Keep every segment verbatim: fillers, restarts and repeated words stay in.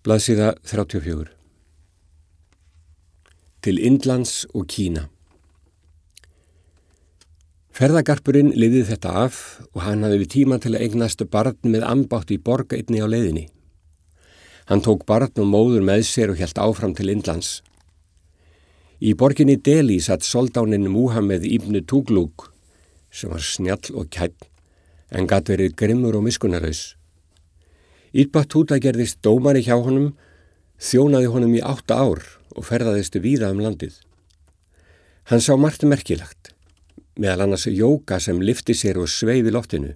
Blaðsíða þrjátíu og fjögur. Til Indlands og Kína. Ferðagarpurinn lifði þetta af og hann hafði við tíma til að eignast barn með ambátt í borg einni á leiðinni. Hann tók barn og móður með sér og hélt áfram til Indlands. Í borginni Delhi satt soldáninn Muhammad ibn Tughluq, sem var snjall og kænn, en gat verið grimmur og miskunnarlaus. Ibn Battuta gerðist dómari hjá honum, þjónaði honum í átta ár og ferðaðist víða um landið. Hann sá margt merkilegt, meðal annars jóka sem lyfti sér og sveif í loftinu.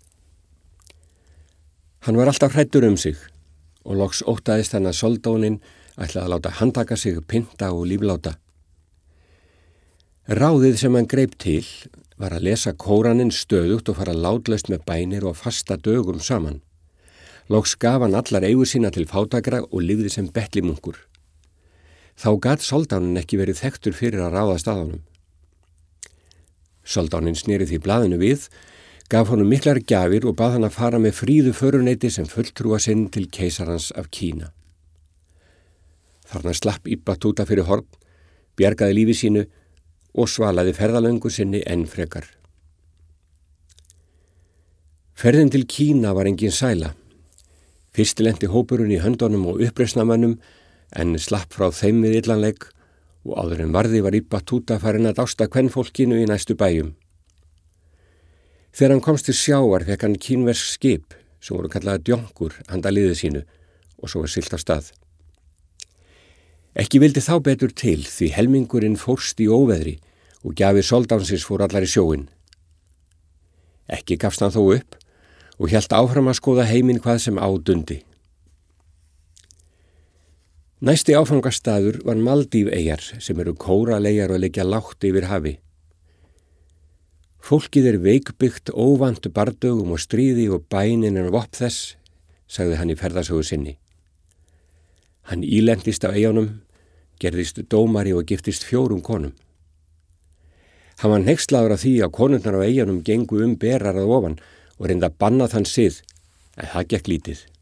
Hann var alltaf hræddur um sig og loks óttaðist hann að soldáninn ætlaði að láta handtaka sig pynta og lífláta. Ráðið sem hann greip til var að lesa Kóraninn stöðugt og fara látlaust með bænir og fasta dögum saman. Loks gaf hann allar eigur sína til fátækra og lifði sem betlimunkur. Þá gat soldáninn ekki verið þekktur fyrir að ráða staðanum. Soldáninn sneri því blaðinu við, gaf honum miklar gjafir og bað hann að fara með fríðu föruneyti sem fulltrúa sinn til keisarans af Kína. Þarna slapp Ibn Battuta fyrir horn, bjargaði lífi sínu og svalaði ferðalöngu sinni enn frekar. Ferðin til Kína var engin sæla. Fyrst lenti hópurinn í höndunum og uppreisnarmönnum en slapp frá þeim við illanleik og áður en varði var Ibn Battuta farin að dásta kvenfólkinu í næstu bæjum. Þegar hann komst til sjávar fekk hann kínversk skip sem voru kallaða djongur handa liði sínu og svo var siglt af stað. Ekki vildi þá betur til því helmingurinn fórst í óveðri og gjafir soldánsins fór allar í sjóinn. Ekki gafst hann þó upp og hélt áfram að skoða heiminn hvað sem á dundi. Næsti áfangastaður var Maldíveyjar sem eru kóraleyjar og liggja lágt yfir hafi. Fólkið er veikbyggt óvant bardögum og stríði og bænin er vopn þess, sagði hann í ferðasögu sinni. Hann ílentist á eyjunum, gerðist dómari og giftist fjórum konum. Hann var hneykslaður af því að konurnar á eyjunum gengu um berar að ofan og reynda að banna þann sið, en það gekk lítið.